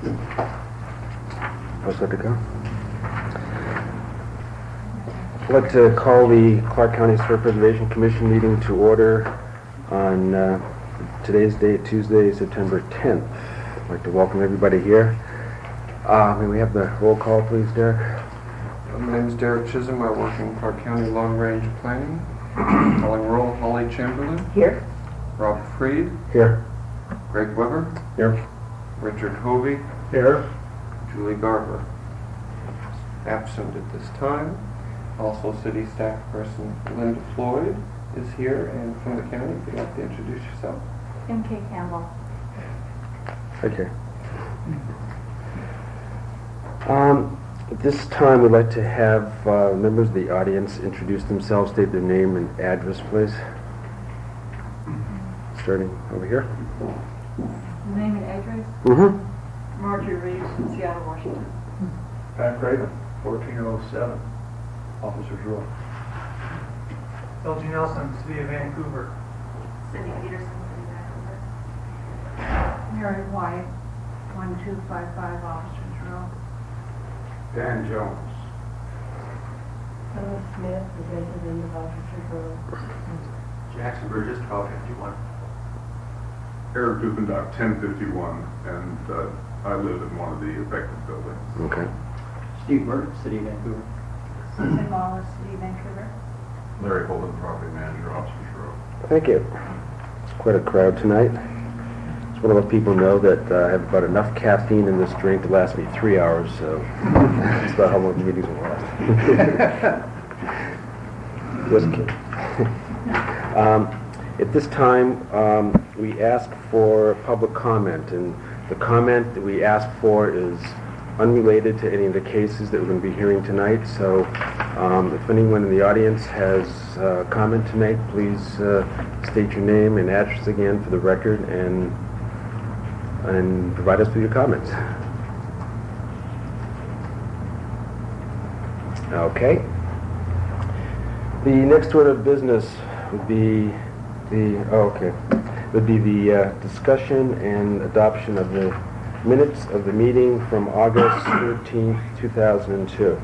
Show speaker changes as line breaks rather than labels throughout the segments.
All set to go? I'd like to call the Clark County Historic Preservation Commission meeting to order on today's date, Tuesday, September 10th. I'd like to welcome everybody here. May we have the roll call, please, Derek?
My name is Derek Chisholm. I work in Clark County Long Range Planning. Calling roll, Holly Chamberlain.
Here.
Rob Freed.
Here.
Greg Weber.
Here.
Richard Hovey.
Here.
Julie Garber. Absent at this time. Also city staff person Linda Floyd is here, and from the county, if you'd like to introduce yourself.
M.K. Campbell.
Okay. At this time, we'd like to have members of the audience introduce themselves, state their name and address, please. Starting over here.
Name and address?
Mm-hmm.
Marjorie Reeves from Seattle, Washington.
Pat Craven, 1407, Officers Row.
LG Nelson, City of Vancouver.
Cindy Peterson, City of Vancouver. Mary White, 1255 Officers Row.
Dan Jones.
Phyllis Smith, the resident of Officers Row.
Jackson Burgess, 1251.
Eric Dupendock, 1051, and I live in one of the affected buildings.
Okay.
Steve Burke, City of Vancouver.
Susan Wallace, City of Vancouver.
Larry Holden, property manager, Officers Row.
Thank you. It's quite a crowd tonight. Just want to let people know that I have about enough caffeine in this drink to last me 3 hours, so that's about how long the meetings will last. Just kidding. At this time, we ask for public comment, and the comment that we ask for is unrelated to any of the cases that we're going to be hearing tonight. So if anyone in the audience has a comment to make, please state your name and address again for the record and provide us with your comments. Okay. The next order of business would be the discussion and adoption of the minutes of the meeting from August 13th, 2002.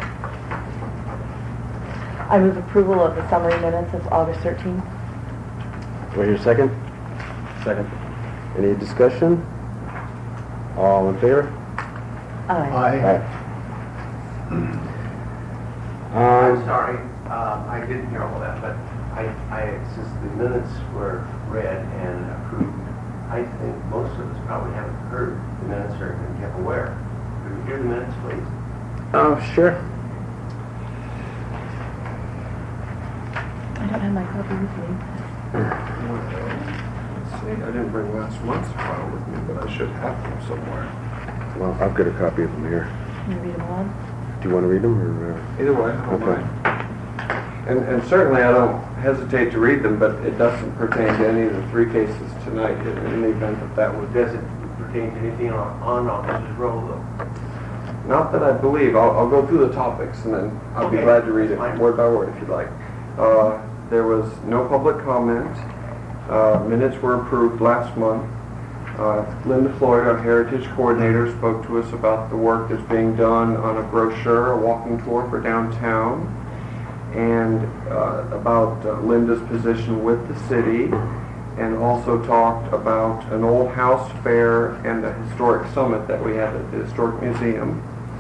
I move approval of the summary minutes of August 13th.
Do I hear a second? Second. Any discussion? All in favor?
Aye.
I'm sorry, I didn't hear all that, but since the minutes were read and approved, I think most of us probably haven't heard the minutes or been kept aware. Could you hear the minutes, please?
Oh, sure.
I don't have my copy with me.
Let's see, I didn't bring last month's file with me, but I should have them somewhere.
Well, I've got a copy of them here.
Can you read them all?
Do you want to read them? Or,
Either way, I don't
Okay.
mind. And certainly I don't hesitate to read them, but it doesn't pertain to any of the three cases tonight in the event that would.
Does it pertain to anything on Officers Row, though?
Not that I believe. I'll go through the topics and then I'll be
Okay.
glad to read it
Fine.
word by word if you'd like. There was no public comment. Minutes were approved last month. Linda Floyd, our Heritage Coordinator, spoke to us about the work that's being done on a brochure, a walking tour for downtown, and about Linda's position with the city, and also talked about an old house fair and a historic summit that we had at the Historic Museum.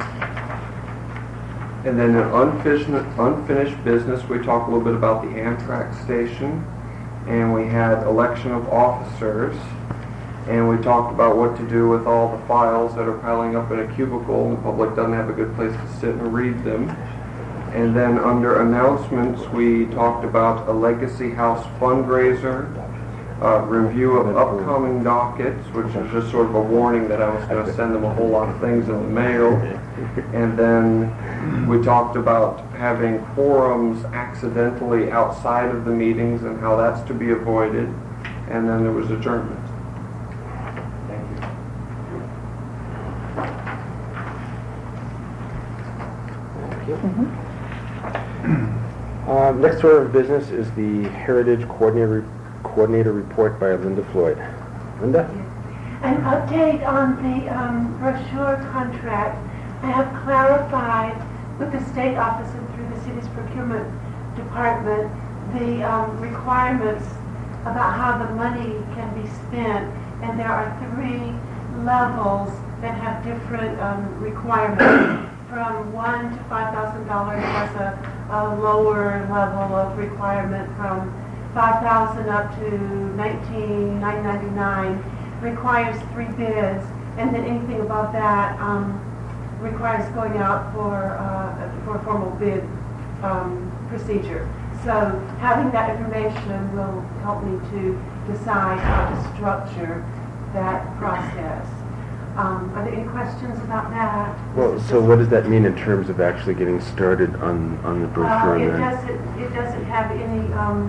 And then in unfinished business, we talked a little bit about the Amtrak station, and we had election of officers, and we talked about what to do with all the files that are piling up in a cubicle and the public doesn't have a good place to sit and read them. And then under announcements, we talked about a Legacy House fundraiser, review of upcoming dockets, which is just sort of a warning that I was going to send them a whole lot of things in the mail. And then we talked about having forums accidentally outside of the meetings and how that's to be avoided. And then there was adjournment.
Thank you.
Next order of business is the Heritage Coordinator report by Linda Floyd. Linda?
An update on the brochure contract. I have clarified with the state office and through the city's procurement department the requirements about how the money can be spent, and there are 3 levels that have different requirements. From $1,000 to $5,000 has a lower level of requirement. From $5,000 up to $19,999 requires 3 bids, and then anything above that requires going out for a formal bid procedure. So having that information will help me to decide how to structure that process. Are there any questions about that?
Well, so what does that mean in terms of actually getting started on the brochure?
It doesn't have any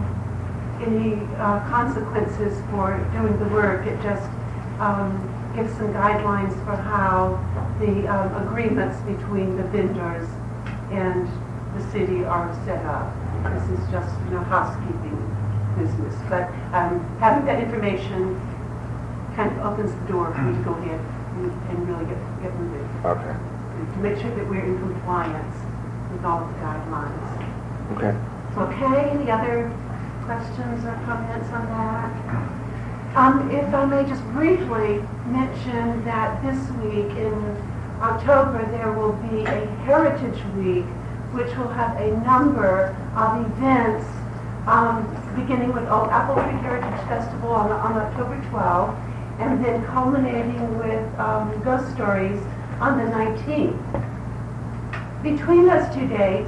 consequences for doing the work. It just gives some guidelines for how the agreements between the vendors and the city are set up. This is just, housekeeping business. But having that information kind of opens the door for me to go ahead and really get moving.
Okay.
To make sure that we're in compliance with all of the guidelines.
Okay.
Okay, any other questions or comments on that? If I may just briefly mention that this week in October there will be a Heritage Week, which will have a number of events, beginning with Old Apple Tree Heritage Festival on October 12th, and then culminating with Ghost Stories on the 19th. Between those 2 dates,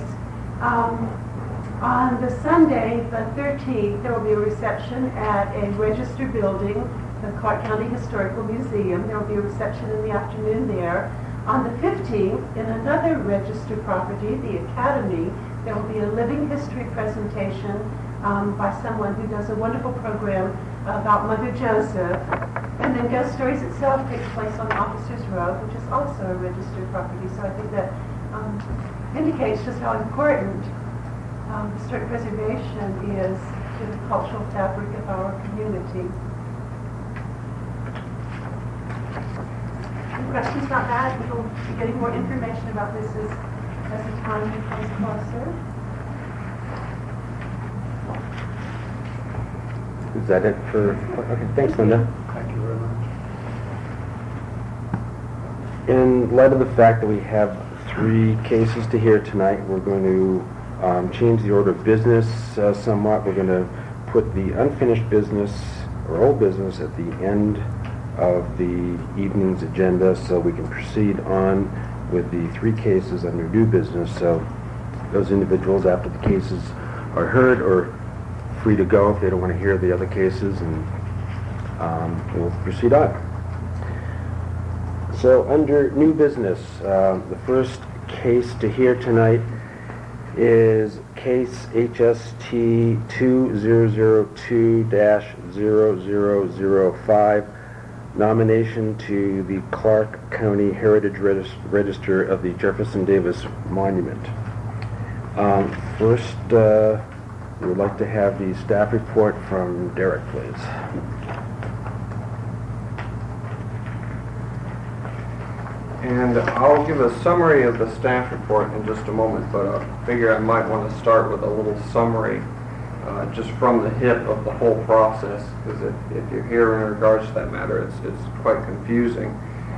on the Sunday, the 13th, there will be a reception at a Register building, the Clark County Historical Museum. There will be a reception in the afternoon there. On the 15th, in another Register property, the Academy, there will be a living history presentation by someone who does a wonderful program about Mother Joseph. And then Ghost Stories itself takes place on Officers Road, which is also a Register property. So I think that indicates just how important historic preservation is to the cultural fabric of our community. Any questions about that? We'll be getting more information about this as the time comes closer.
Is that it for? Okay, thanks, Linda.
Thank you very much.
In light of the fact that we have 3 cases to hear tonight, we're going to change the order of business somewhat. We're going to put the unfinished business or old business at the end of the evening's agenda so we can proceed on with the 3 cases under new business. So those individuals, after the cases are heard, are free to go if they don't want to hear the other cases, and we'll proceed on. So under new business, the first case to hear tonight is case HST 2002-0005, nomination to the Clark County Heritage Register of the Jefferson Davis Monument. First, we would like to have the staff report from Derek, please.
And I'll give a summary of the staff report in just a moment, but I figure I might want to start with a little summary just from the hip of the whole process, because if you're here in regards to that matter, it's quite confusing.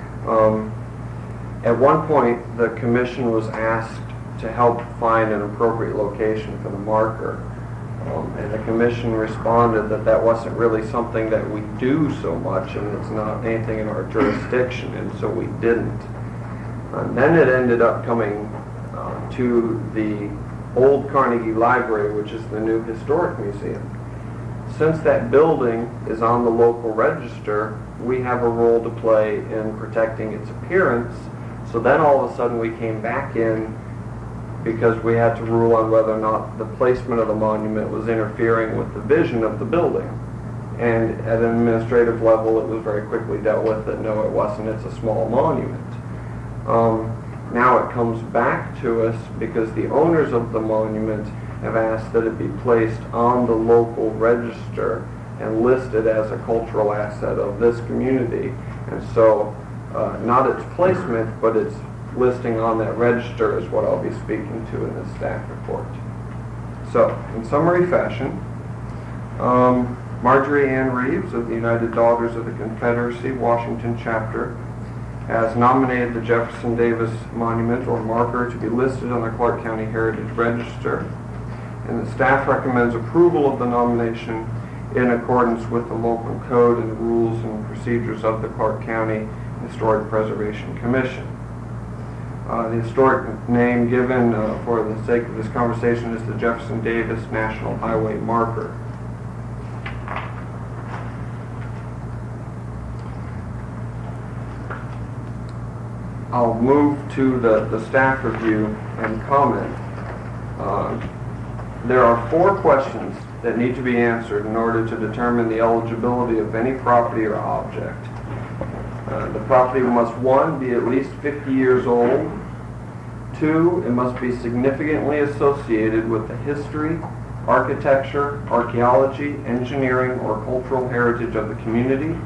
At one point, the commission was asked to help find an appropriate location for the marker, and the commission responded that that wasn't really something that we do so much, and it's not anything in our jurisdiction, and so we didn't. And then it ended up coming to the old Carnegie Library, which is the new historic museum. Since that building is on the local register, we have a role to play in protecting its appearance. So then all of a sudden we came back in because we had to rule on whether or not the placement of the monument was interfering with the vision of the building. And at an administrative level, it was very quickly dealt with that no, it wasn't, it's a small monument. Now it comes back to us because the owners of the monument have asked that it be placed on the local register and listed as a cultural asset of this community. And so, not its placement, but its listing on that register is what I'll be speaking to in this staff report. So, in summary fashion, Marjorie Ann Reeves of the United Daughters of the Confederacy, Washington Chapter, has nominated the Jefferson Davis Monument or marker to be listed on the Clark County Heritage Register, and the staff recommends approval of the nomination in accordance with the local code and the rules and procedures of the Clark County Historic Preservation Commission. The historic name given for the sake of this conversation is the Jefferson Davis National Highway Marker. I'll move to the staff review and comment. There are 4 questions that need to be answered in order to determine the eligibility of any property or object. The property must, 1, be at least 50 years old. 2, it must be significantly associated with the history, architecture, archaeology, engineering, or cultural heritage of the community.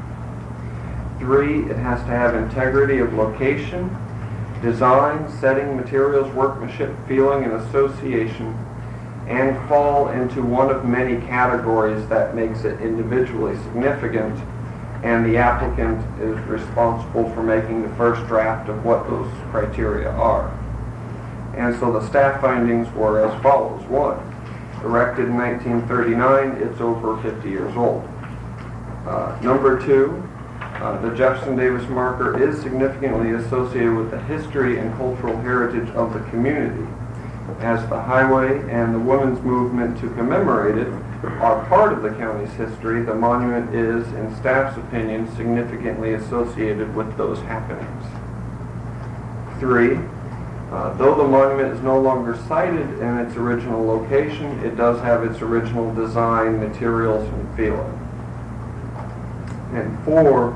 3, it has to have integrity of location, design, setting, materials, workmanship, feeling, and association, and fall into one of many categories that makes it individually significant, and the applicant is responsible for making the first draft of what those criteria are. And so the staff findings were as follows. 1, erected in 1939, it's over 50 years old. Number 2, the Jefferson Davis marker is significantly associated with the history and cultural heritage of the community. As the highway and the women's movement to commemorate it are part of the county's history, the monument is, in staff's opinion, significantly associated with those happenings. 3, though the monument is no longer sited in its original location, it does have its original design, materials, and feeling. And 4,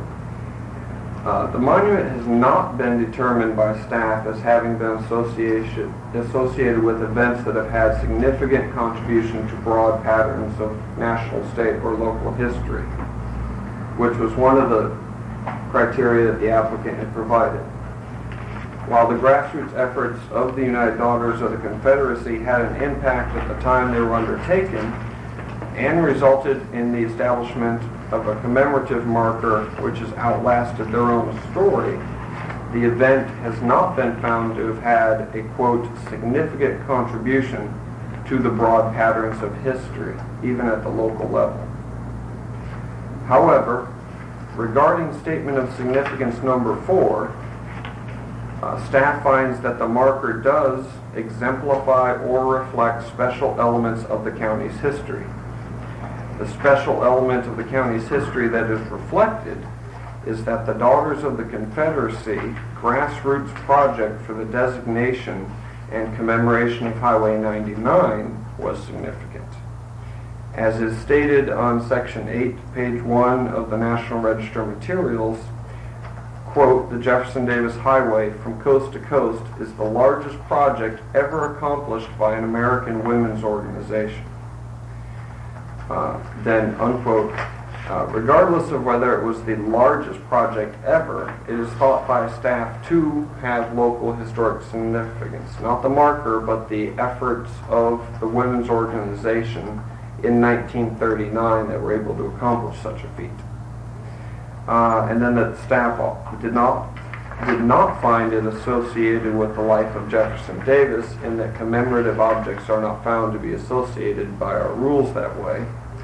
the monument has not been determined by staff as having been associated with events that have had significant contribution to broad patterns of national, state, or local history, which was one of the criteria that the applicant had provided. While the grassroots efforts of the United Daughters of the Confederacy had an impact at the time they were undertaken and resulted in the establishment of a commemorative marker which has outlasted their own story, the event has not been found to have had a, quote, significant contribution to the broad patterns of history, even at the local level. However, regarding statement of significance number 4, staff finds that the marker does exemplify or reflect special elements of the county's history. The special element of the county's history that is reflected is that the Daughters of the Confederacy grassroots project for the designation and commemoration of Highway 99 was significant. As is stated on Section 8, page 1 of the National Register materials, quote, the Jefferson Davis Highway from coast to coast is the largest project ever accomplished by an American women's organization. Then, unquote, regardless of whether it was the largest project ever, it is thought by staff to have local historic significance. Not the marker, but the efforts of the women's organization in 1939 that were able to accomplish such a feat. And then that staff did not find it associated with the life of Jefferson Davis, in that commemorative objects are not found to be associated by our rules that way.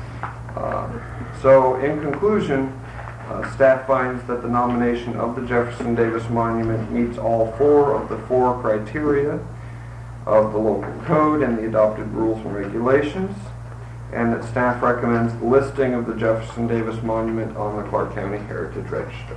So in conclusion, staff finds that the nomination of the Jefferson Davis Monument meets all 4 of the 4 criteria of the local code and the adopted rules and regulations, and that staff recommends the listing of the Jefferson Davis Monument on the Clark County Heritage Register.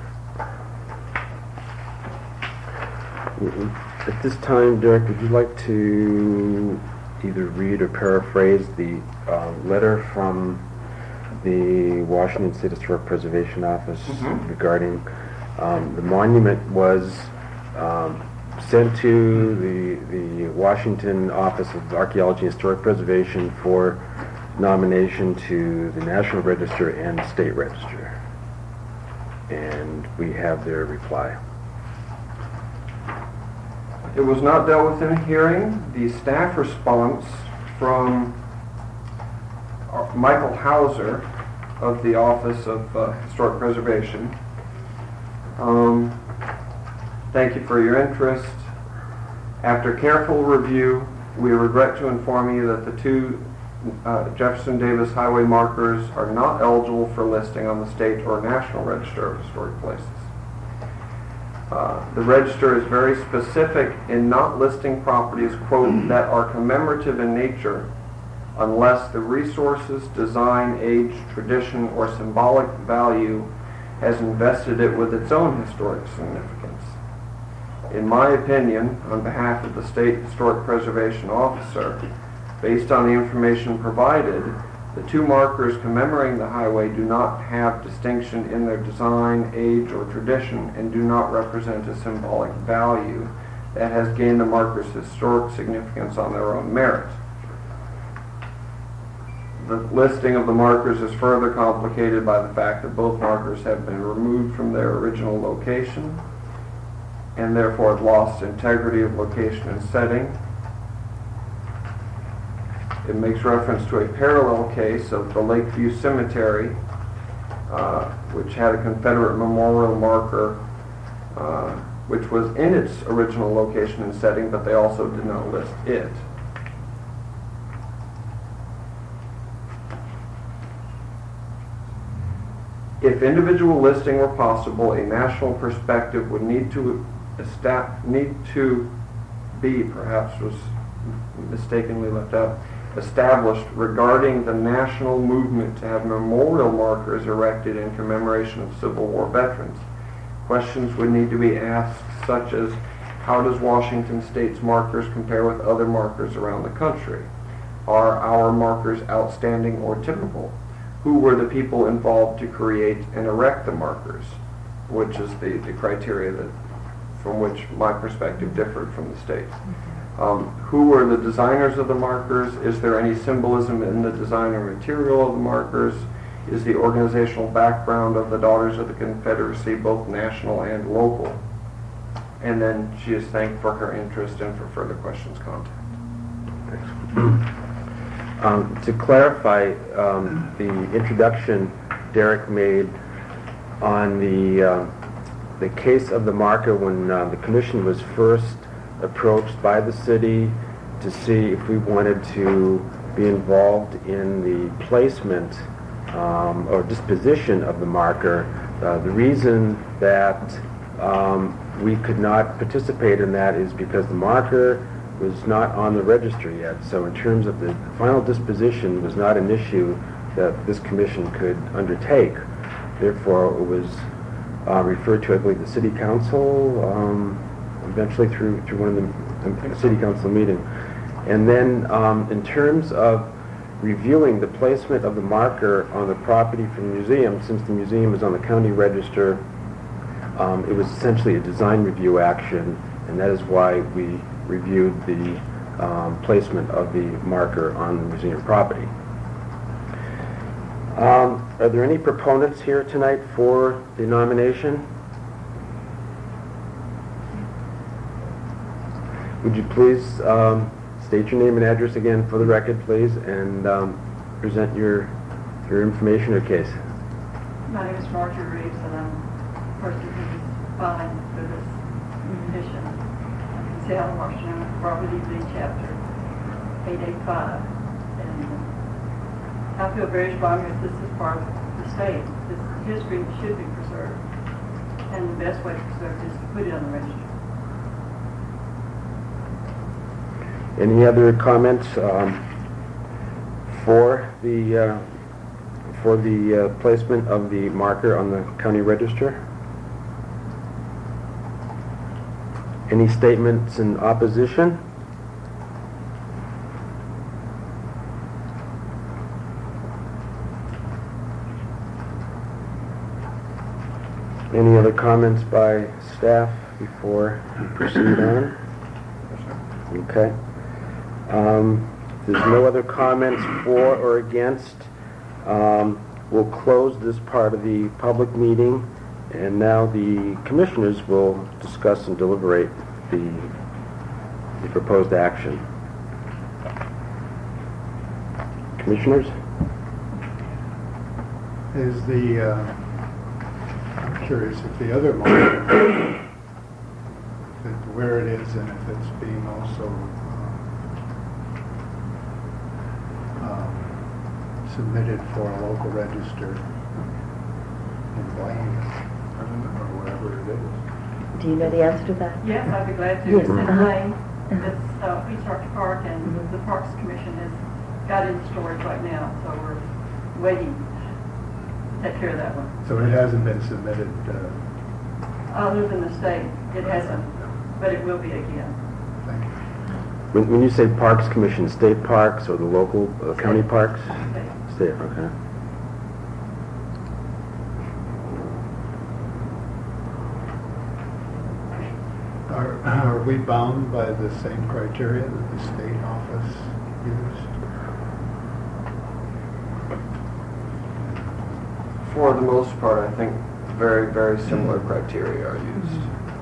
At this time, Derek, would you like to either read or paraphrase the letter from the Washington State Historic Preservation Office regarding the monument was sent to the Washington Office of Archaeology and Historic Preservation for nomination to the National Register and State Register. and we have their reply.
It was not dealt with in a hearing. The staff response from Michael Hauser of the Office of Historic Preservation. Thank you for your interest. After careful review, we regret to inform you that the two Jefferson Davis Highway markers are not eligible for listing on the state or national register of historic places. The register is very specific in not listing properties, quote, that are commemorative in nature unless the resources, design, age, tradition, or symbolic value has invested it with its own historic significance. In my opinion, on behalf of the State Historic Preservation Officer, based on the information provided, the two markers commemorating the highway do not have distinction in their design, age, or tradition, and do not represent a symbolic value that has gained the marker's historic significance on their own merit. The listing of the markers is further complicated by the fact that both markers have been removed from their original location and therefore have lost integrity of location and setting. It makes reference to a parallel case of the Lakeview Cemetery, which had a Confederate memorial marker, which was in its original location and setting, but they also did not list it. If individual listing were possible, a national perspective would need to be, perhaps was mistakenly left out, established regarding the national movement to have memorial markers erected in commemoration of Civil War veterans. Questions would need to be asked, such as, how does Washington State's markers compare with other markers around the country? Are our markers outstanding or typical? Who were the people involved to create and erect the markers? Which is the criteria that, from which my perspective differed from the state. Who were the designers of the markers? Is there any symbolism in the design or material of the markers? Is the organizational background of the Daughters of the Confederacy both national and local? And then she is thanked for her interest, and for further questions, contact.
To clarify, the introduction Derek made on the case of the marker when the commission was first approached by the city to see if we wanted to be involved in the placement or disposition of the marker. The reason that we could not participate in that is because the marker was not on the register yet. So in terms of the final disposition was not an issue that this commission could undertake. Therefore, it was referred to, I believe, the city council, eventually through one of the city council meeting. And then in terms of reviewing the placement of the marker on the property from the museum, since the museum is on the county register, it was essentially a design review action, and that is why we reviewed the placement of the marker on the museum property. Are there any proponents here tonight for the nomination? Would you please state your name and address again for the record, please, and present your information or case?
My name is Marjorie Reeves, and I'm the person who's filing for this petition. Salem, Washington, Robert E. Lee, Chapter 885. And I feel very strongly that this is part of the state. This history should be preserved. And the best way to preserve it is to put it on the register.
Any other comments for the placement of the marker on the county register? Any statements in opposition? Any other comments by staff before we proceed on? Okay. There's no other comments for or against. We'll close this part of the public meeting And now the commissioners will discuss and deliberate the proposed action. Commissioners?
Is the, I'm curious if the other market, where it is and if it's being also submitted for a local register in Blaine or wherever it is.
Do you know the answer to that?
Yes, I'd be glad to.
Yes.
It's in
Uh-huh.
Lane. It's East Arch Park, and the Parks Commission has got it in storage right now, so we're waiting to take care of that one.
So it hasn't been submitted.
Other than the state, it hasn't, but it will be again.
Thank you.
When you say Parks Commission, state parks or the local county parks? State, okay.
Are we bound by the same criteria that the state office used?
For the most part, I think very, very similar criteria are used.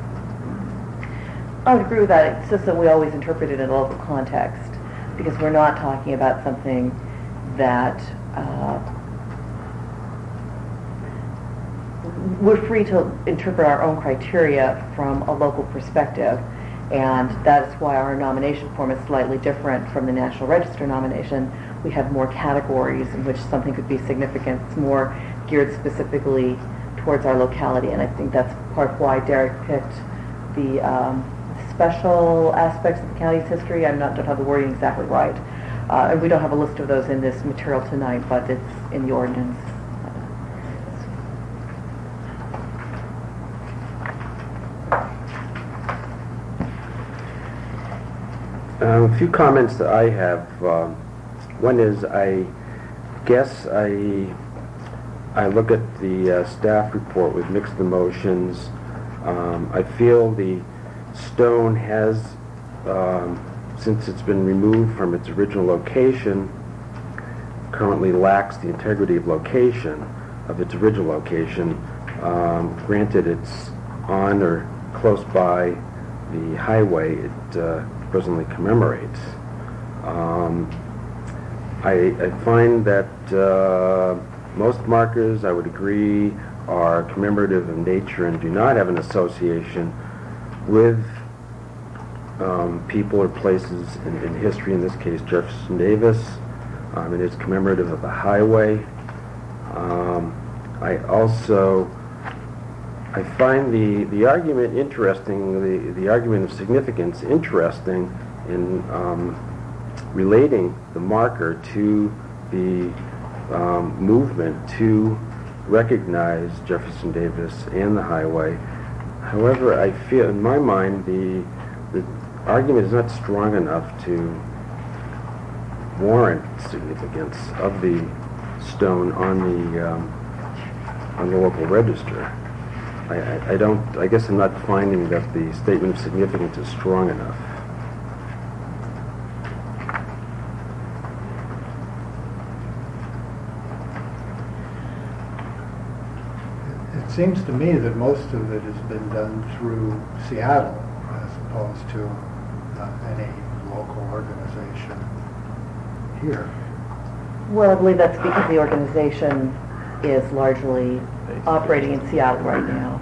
I would agree with that. It's just that we always interpret it in a local context, because we're not talking about something that we're free to interpret our own criteria from a local perspective, and that is why our nomination form is slightly different from the National Register nomination. We have more categories in which something could be significant. It's more geared specifically towards our locality, and I think that's part of why Derek picked the special aspects of the county's history. Don't have the wording exactly right. And we don't have a list of those in this material tonight, but it's in the ordinance.
A few comments that I have. One is, I guess I look at the staff report with mixed emotions. I feel the stone has, since it's been removed from its original location, currently lacks the integrity of location of its original location. Granted, it's on or close by the highway it presently commemorates. I find that most markers, I would agree, are commemorative in nature and do not have an association with people or places in history, in this case Jefferson Davis. It is commemorative of the highway. I find the argument interesting, the argument of significance interesting in relating the marker to the movement to recognize Jefferson Davis and the highway. However, I feel, in my mind, the argument is not strong enough to warrant significance of the stone on the local register. I guess I'm not finding that the statement of significance is strong enough.
It seems to me that most of it has been done through Seattle as opposed to any local organization here.
Well, I believe that's because the organization is largely operating in Seattle right now.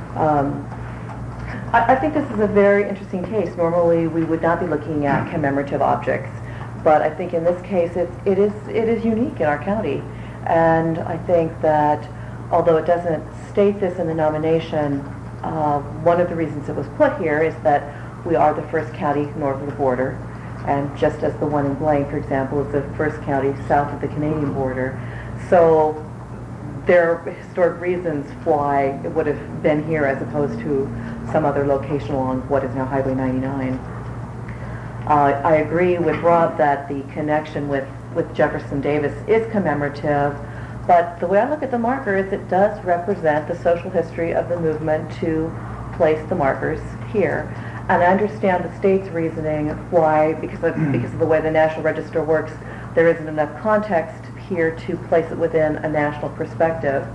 I think this is a very interesting case. Normally, we would not be looking at commemorative objects, but I think in this case, it is unique in our county, and I think that although it doesn't state this in the nomination, one of the reasons it was put here is that we are the first county north of the border, and just as the one in Blaine, for example, is the first county south of the Canadian border. So there are historic reasons why it would have been here as opposed to some other location along what is now Highway 99. I agree with Rob that the connection with Jefferson Davis is commemorative, but the way I look at the marker is it does represent the social history of the movement to place the markers here. And I understand the state's reasoning why, because of the way the National Register works, there isn't enough context here to place it within a national perspective.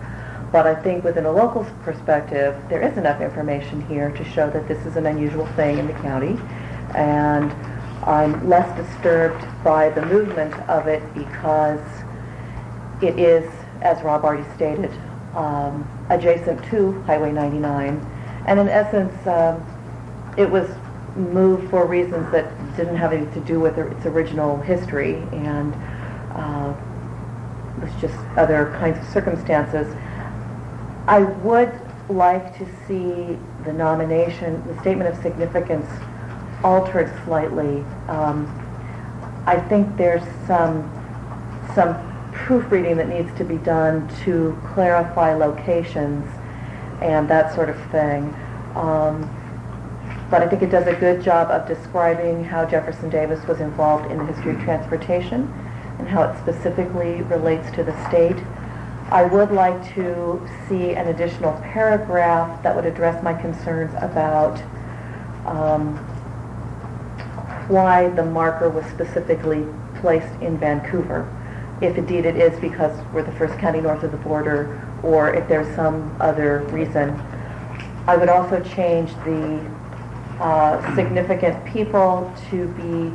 But I think within a local perspective, there is enough information here to show that this is an unusual thing in the county. And I'm less disturbed by the movement of it because it is, as Rob already stated, adjacent to Highway 99. And in essence, it was moved for reasons that didn't have anything to do with its original history, and it was just other kinds of circumstances. I would like to see the nomination, the statement of significance, altered slightly. I think there's some proofreading that needs to be done to clarify locations and that sort of thing. But I think it does a good job of describing how Jefferson Davis was involved in the history of transportation and how it specifically relates to the state. I would like to see an additional paragraph that would address my concerns about why the marker was specifically placed in Vancouver. If indeed it is because we're the first county north of the border, or if there's some other reason. I would also change the significant people to be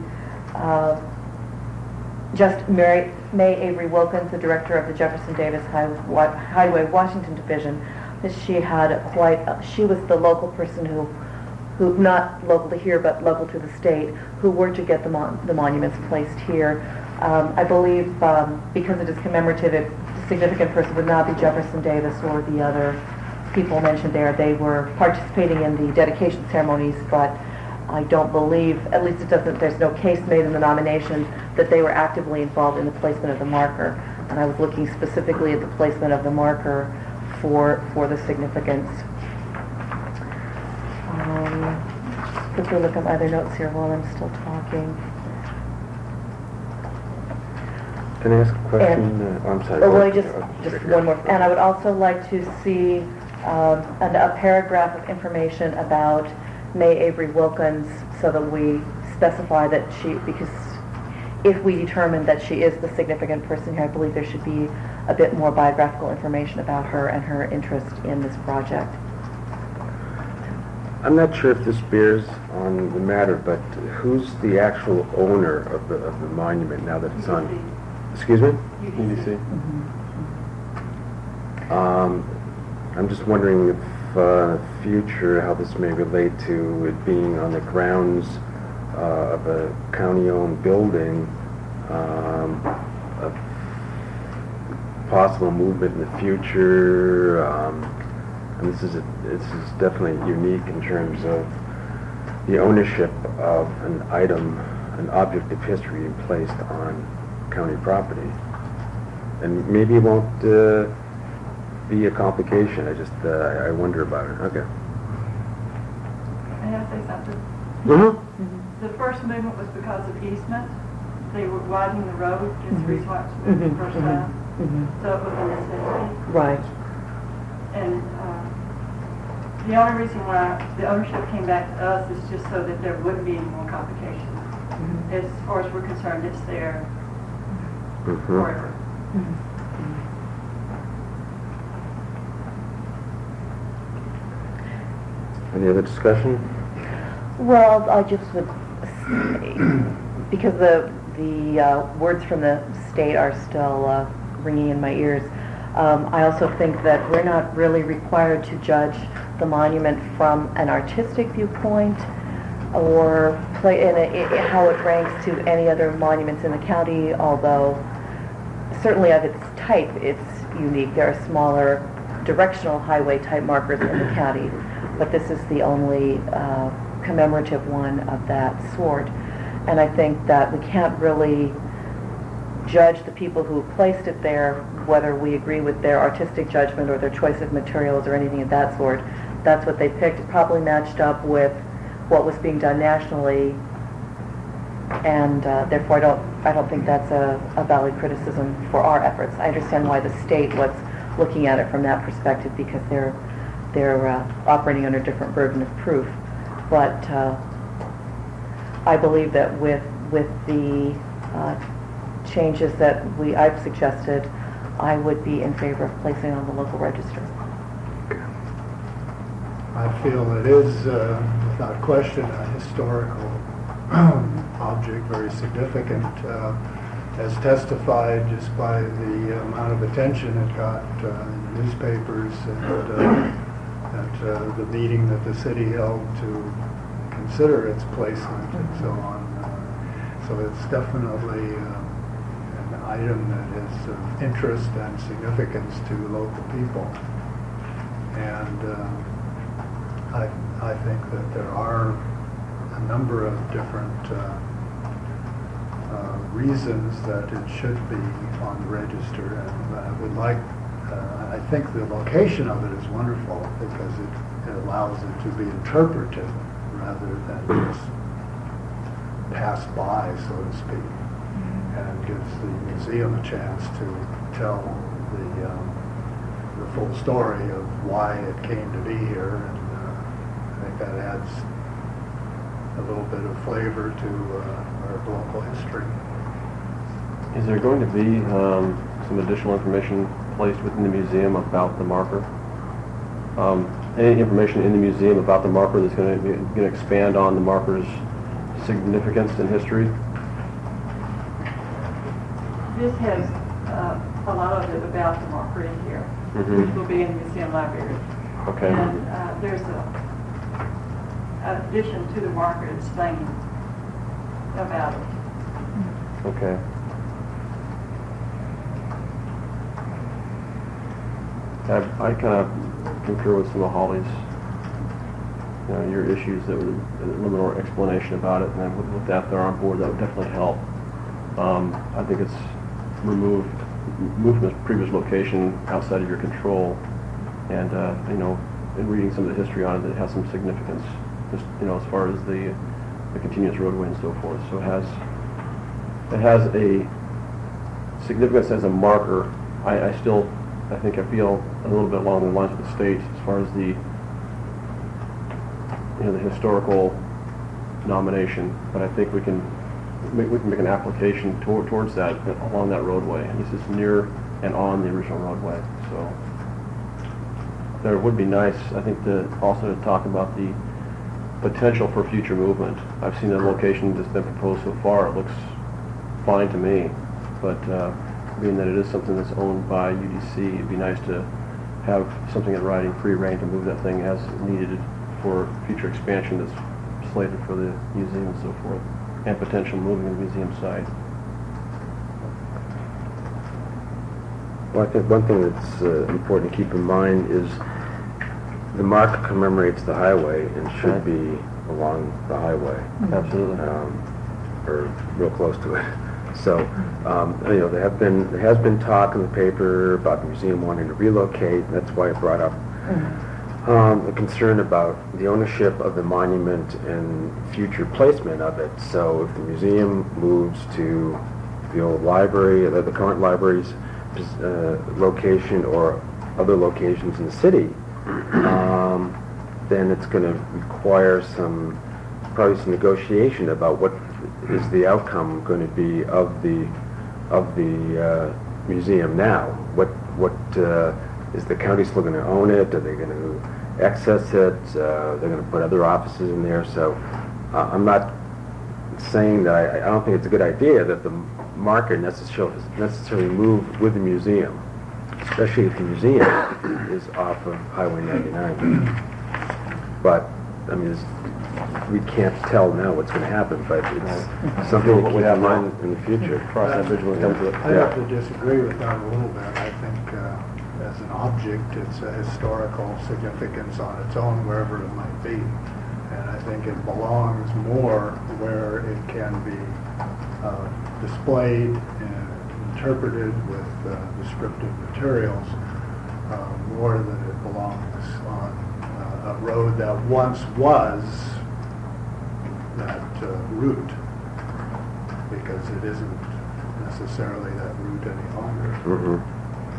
just May Avery Wilkins, the director of the Jefferson Davis Highway Washington Division. That she was the local person who not local to here but local to the state, who were to get the monuments placed here. I believe because it is commemorative, the significant person would not be Jefferson Davis or the other people mentioned there. They were participating in the dedication ceremonies, but I don't believe, at least there's no case made in the nomination that they were actively involved in the placement of the marker. And I was looking specifically at the placement of the marker for the significance. Quickly look at my other notes here while I'm still talking.
Can I ask a question? I'm sorry.
Well, just one more. And I would also like to see a paragraph of information about May Avery Wilkins, so that we specify that because if we determine that she is the significant person here, I believe there should be a bit more biographical information about her and her interest in this project.
I'm not sure if this bears on the matter, but who's the actual owner of the monument now that it's on? Excuse me? UDC. I'm just wondering if future how this may relate to it being on the grounds of a county-owned building, of possible movement in the future. And this is definitely unique in terms of the ownership of an item, an object of history placed on county property. And maybe it won't be a complication. I wonder about it. Okay.
May I say something?
Mm-hmm.
The first movement was because of easement. They were widening the road. It's the reason why it was moved the first time. So it was a necessity.
Right.
And the only reason why the ownership came back to us is just so that there wouldn't be any more complications. As far as we're concerned, it's there forever.
Any other discussion?
Well, I just would say, because the words from the state are still ringing in my ears, I also think that we're not really required to judge the monument from an artistic viewpoint or how it ranks to any other monuments in the county, although certainly of its type it's unique. There are smaller directional highway type markers in the county, but this is the only commemorative one of that sort. And I think that we can't really judge the people who placed it there, whether we agree with their artistic judgment or their choice of materials or anything of that sort. That's what they picked. It probably matched up with what was being done nationally, and therefore I don't think that's a valid criticism for our efforts. I understand why the state was looking at it from that perspective, because they're operating under a different burden of proof. But I believe that with the changes that I've suggested, I would be in favor of placing it on the local register.
I feel it is, without question, a historical object, very significant, as testified just by the amount of attention it got in the newspapers and at the meeting that the city held to consider its placement and so on. So it's definitely an item that is of interest and significance to local people. And I think that there are a number of different reasons that it should be on the register, and I would like, I think the location of it is wonderful because it allows it to be interpreted rather than just pass by, so to speak, and gives the museum a chance to tell the full story of why it came to be here, and I think that adds a little bit of flavor to our local history.
Is there going to be some additional information placed within the museum about the marker? Any information in the museum about the marker that's going to expand on the marker's significance in history?
This has a lot of it about the marker in here, which will be in the museum library.
Okay.
And there's an addition to the marker explaining about it.
Okay. I kind of concur with some of Holly's, your issues that would a little more explanation about it, and then with that, they're on board. That would definitely help. I think it's moved from its previous location outside of your control, and in reading some of the history on it, it has some significance, just as far as the continuous roadway and so forth. So it has a significance as a marker. I think I feel a little bit along the lines of the state as far as the historical nomination, but I think we can make an application towards that along that roadway. And this is near and on the original roadway, so there would be nice, I think, also to talk about the potential for future movement. I've seen the location that's been proposed so far. It looks fine to me, but being that it is something that's owned by UDC, it'd be nice to have something in writing, free rein to move that thing as needed for future expansion that's slated for the museum and so forth, and potential moving of the museum site.
Well, I think one thing that's important to keep in mind is the marker commemorates the highway and should be along the highway.
Absolutely.
Or real close to it. So, there has been talk in the paper about the museum wanting to relocate, and that's why I brought up the concern about the ownership of the monument and future placement of it. So if the museum moves to the old library, the current library's location, or other locations in the city, then it's going to require probably some negotiation about what is the outcome going to be of the museum now. What is the county still going to own it? Are they going to access it? They're going to put other offices in there. So I'm not saying that I don't think it's a good idea that the marker necessarily move with the museum, especially if the museum is off of Highway 99. But I mean, we can't tell now what's going to happen, but it's something to keep in mind in the future.
I have to disagree with that a little bit. I think as an object, it's a historical significance on its own, wherever it might be. And I think it belongs more where it can be displayed and interpreted with descriptive materials, more than it belongs on a road that once was that route, because it isn't necessarily that route any longer.
Mm-hmm.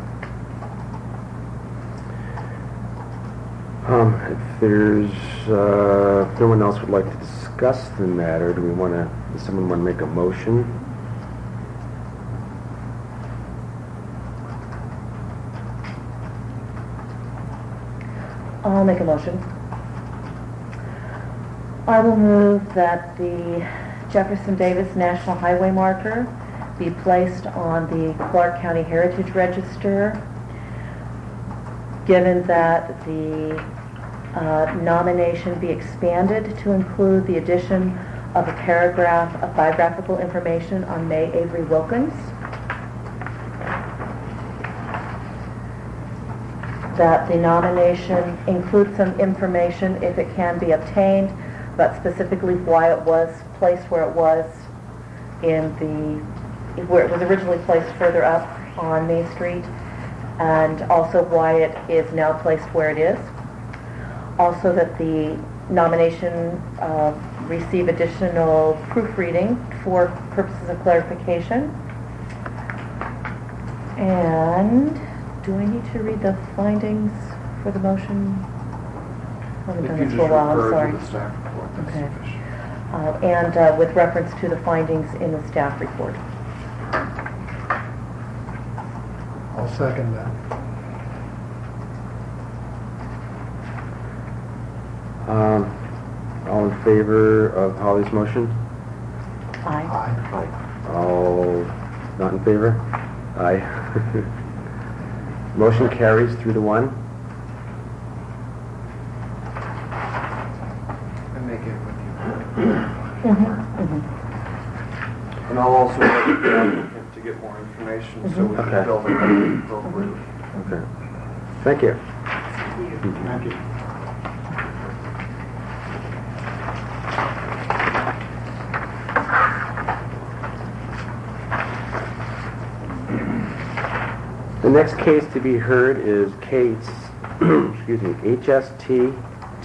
If there's if no one else would like to discuss the matter, does someone want to make a motion?
I'll make a motion. I will move that the Jefferson Davis National Highway marker be placed on the Clark County Heritage Register, given that the nomination be expanded to include the addition of a paragraph of biographical information on May Avery Wilkins, that the nomination include some information, if it can be obtained, but specifically why it was placed where it was where it was originally placed further up on Main Street, and also why it is now placed where it is. Also that the nomination receive additional proofreading for purposes of clarification. And do I need to read the findings for the motion? I haven't done this for a while, I'm sorry. Okay. And with reference to the findings in the staff report.
I'll second that.
All in favor of Holly's motion?
Aye.
Aye.
All not in favor? Aye. Motion carries 3-1.
I make it with you.
Mm-hmm.
And I'll also work with the applicant to get more information so we can
Okay.
fill it appropriately.
Okay. Thank you.
Thank you.
The next case to be heard is case, excuse me, HST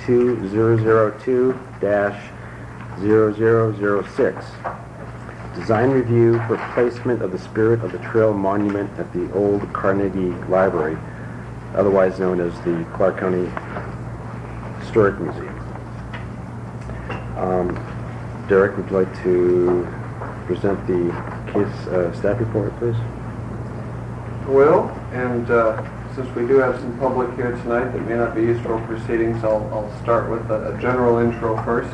2002-0006. Design review for placement of the Spirit of the Trail monument at the old Carnegie Library, otherwise known as the Clark County Historic Museum. Derek, would you like to present the case staff report, please?
Will, and since we do have some public here tonight that may not be used for proceedings, I'll start with a general intro first.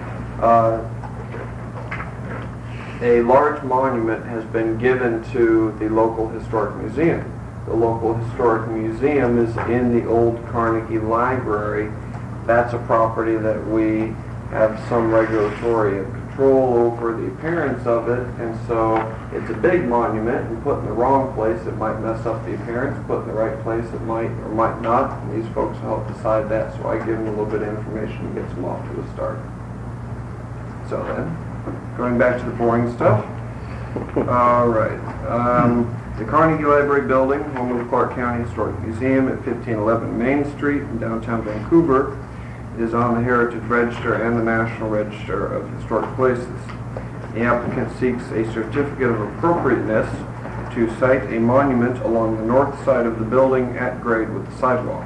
A large monument has been given to the local historic museum. The local historic museum is in the old Carnegie Library. That's a property that we have some regulatory control over the appearance of it, and so it's a big monument, and put in the wrong place it might mess up the appearance, put in the right place it might or might not, and these folks help decide that, so I give them a little bit of information and gets them off to a start. So then, going back to the boring stuff. Alright, the Carnegie Library building, home of the Clark County Historic Museum at 1511 Main Street in downtown Vancouver, is on the Heritage Register and the National Register of Historic Places. The applicant seeks a certificate of appropriateness to site a monument along the north side of the building at grade with the sidewalk.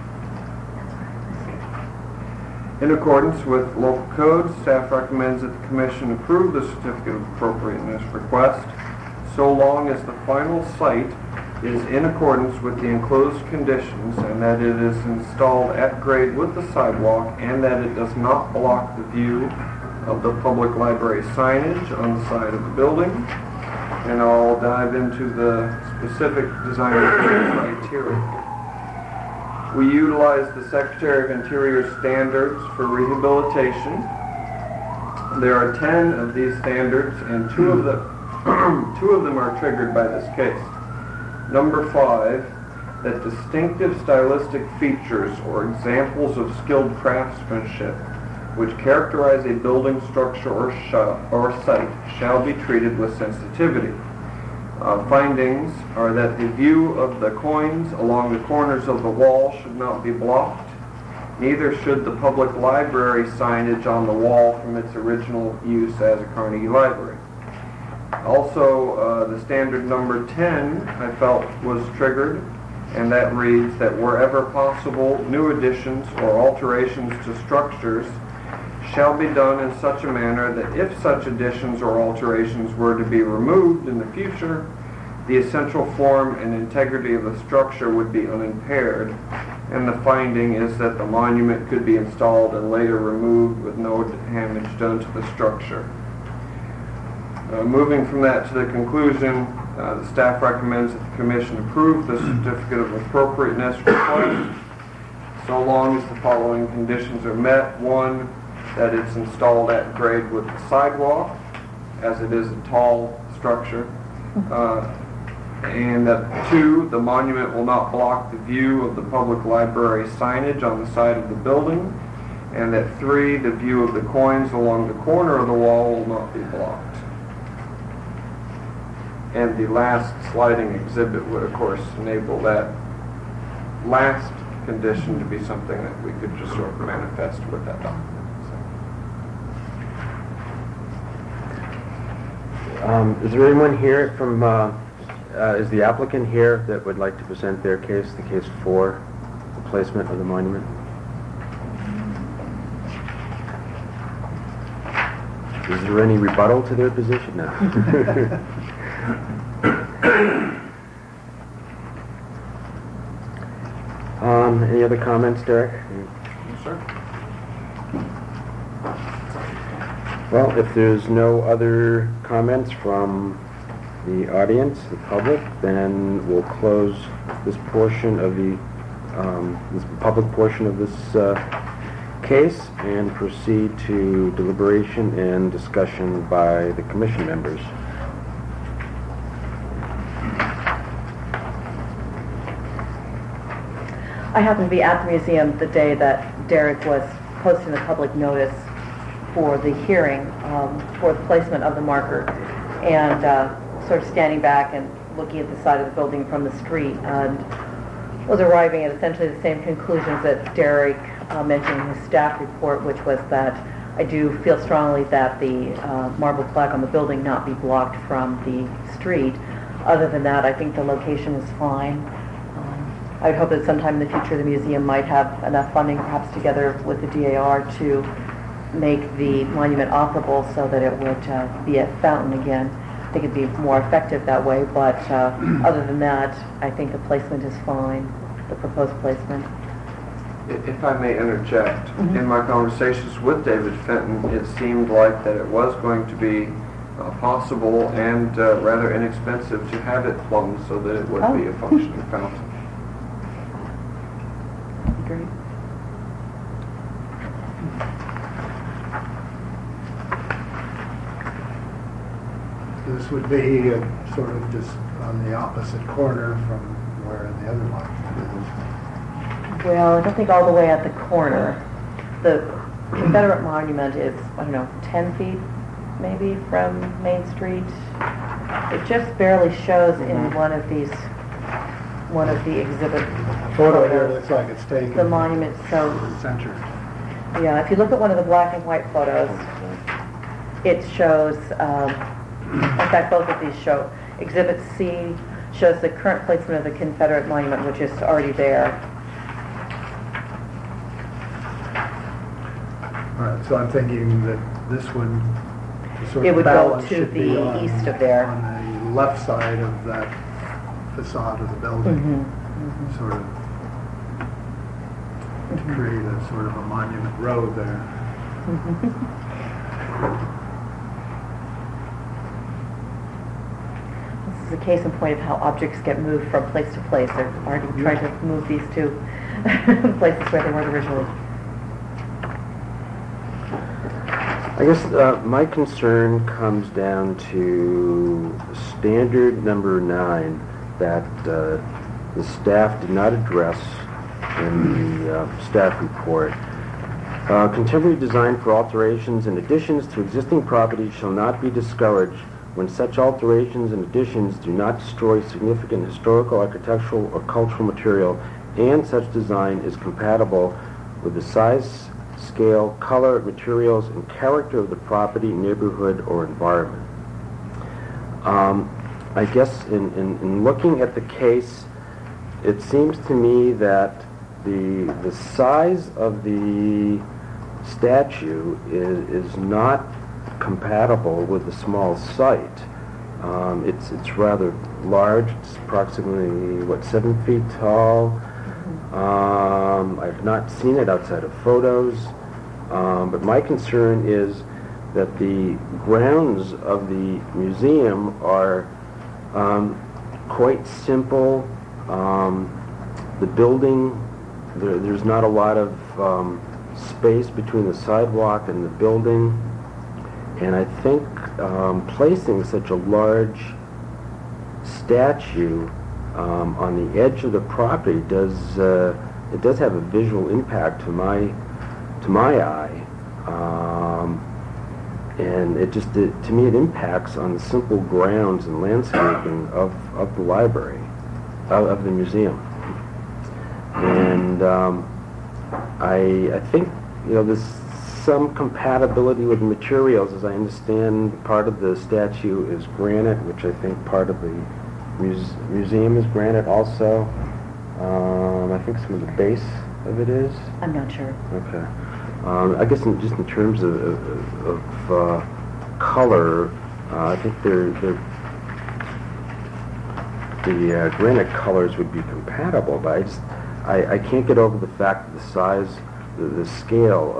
In accordance with local code, staff recommends that the Commission approve the certificate of appropriateness request so long as the final site is in accordance with the enclosed conditions and that it is installed at grade with the sidewalk and that it does not block the view of the public library signage on the side of the building. And I'll dive into the specific design criteria. We utilize the Secretary of Interior standards for rehabilitation. There are 10 of these standards and two of them are triggered by this case. Number 5, that distinctive stylistic features or examples of skilled craftsmanship which characterize a building structure or site shall be treated with sensitivity. Findings are that the view of the coins along the corners of the wall should not be blocked. Neither should the public library signage on the wall from its original use as a Carnegie Library. Also, the standard number 10 I felt was triggered, and that reads that wherever possible, new additions or alterations to structures shall be done in such a manner that if such additions or alterations were to be removed in the future, the essential form and integrity of the structure would be unimpaired, And the finding is that the monument could be installed and later removed with no damage done to the structure. Moving from that to the conclusion, the staff recommends that the commission approve the certificate of appropriateness request so long as the following conditions are met. One, that it's installed at grade with the sidewalk, as it is a tall structure. And that 2, the monument will not block the view of the public library signage on the side of the building. And that 3, the view of the coins along the corner of the wall will not be blocked. And the last sliding exhibit would, of course, enable that last condition to be something that we could just sort of manifest with that document.
Is there anyone here from, is the applicant here that would like to present their case, the case for the placement of the monument? Is there any rebuttal to their position now? Any other comments, Derek?
Yes, sir.
Well, if there's no other comments from the audience, the public, then we'll close this portion of the this public portion of this case and proceed to deliberation and discussion by the commission members.
I happened to be at the museum the day that Derek was posting the public notice for the hearing for the placement of the marker, and sort of standing back and looking at the side of the building from the street, and was arriving at essentially the same conclusions that Derek mentioned in his staff report, which was that I do feel strongly that the marble plaque on the building not be blocked from the street. Other than that, I think the location is fine. I would hope that sometime in the future the museum might have enough funding, perhaps together with the DAR, to make the monument operable so that it would be at Fountain again. I think it'd be more effective that way, but other than that, I think the placement is fine, the proposed placement.
If I may interject, in my conversations with David Fenton, it seemed like that it was going to be possible and rather inexpensive to have it plumbed so that it would be a functioning fountain.
Great.
This would be sort of just on the opposite corner from where the other monument is.
Well, I don't think all the way at the corner. The Confederate monument is, I don't know, 10 feet maybe from Main Street. It just barely shows in one of the exhibit
Photo here
photos.
looks like it's taken.
The monument, so
Centered.
yeah, if you look at one of the black and white photos, it shows, in fact, both of these show, Exhibit C shows the current placement of the Confederate monument, which is already there.
All right, so I'm thinking that this one sort
It
of
would go
balance
to
should be
the
on,
east of there.
on the left side of that facade of the building, sort of to create a sort of a monument road there.
This is a case in point of how objects get moved from place to place. They're already trying to move these to places where they weren't originally.
I guess my concern comes down to standard number 9 that the staff did not address in the staff report. Contemporary design for alterations and additions to existing properties shall not be discouraged when such alterations and additions do not destroy significant historical, architectural, or cultural material, and such design is compatible with the size, scale, color, materials, and character of the property, neighborhood, or environment. I guess in looking at the case, it seems to me that the size of the statue is not compatible with the small site. It's rather large. It's approximately 7 feet tall. I've not seen it outside of photos, but my concern is that the grounds of the museum are quite simple. The building, there's not a lot of space between the sidewalk and the building, and I think placing such a large statue on the edge of the property does have a visual impact to my eye, and to me it impacts on the simple grounds and landscaping of the library, of the museum. And I think there's some compatibility with the materials. As I understand, part of the statue is granite, which I think part of the museum is granite also. I think some of the base of it is.
I'm not sure.
Okay. I guess just in terms of color, I think the granite colors would be compatible, but I can't get over the fact that the size, the scale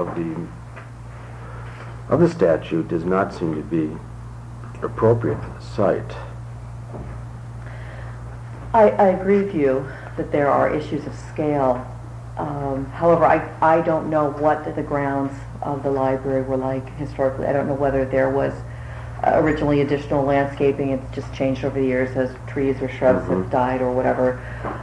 of the statue does not seem to be appropriate for the site.
I agree with you that there are issues of scale. However, I don't know what the grounds of the library were like historically. I don't know whether there was originally additional landscaping. It's just changed over the years as trees or shrubs have died or whatever.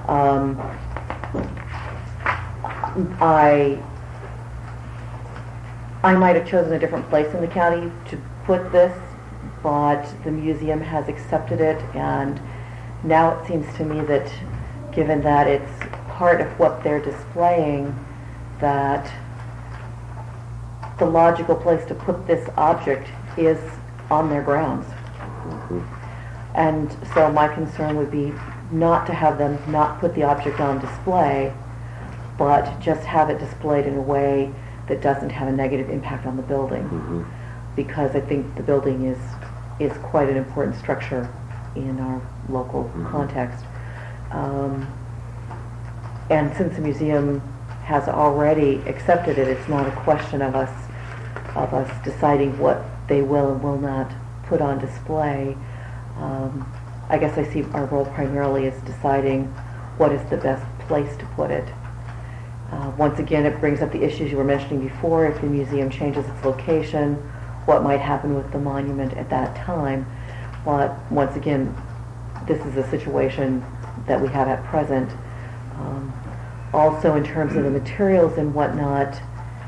I might have chosen a different place in the county to put this, but the museum has accepted it, and now it seems to me that given that it's part of what they're displaying, that the logical place to put this object is on their grounds. And so my concern would be not to have them not put the object on display, but just have it displayed in a way that doesn't have a negative impact on the building. Because I think the building is quite an important structure in our local context. And since the museum has already accepted it, it's not a question of us deciding what they will and will not put on display. I guess I see our role primarily as deciding what is the best place to put it. Once again, it brings up the issues you were mentioning before. If the museum changes its location, what might happen with the monument at that time. But once again, this is a situation that we have at present. Also, in terms of the materials and whatnot,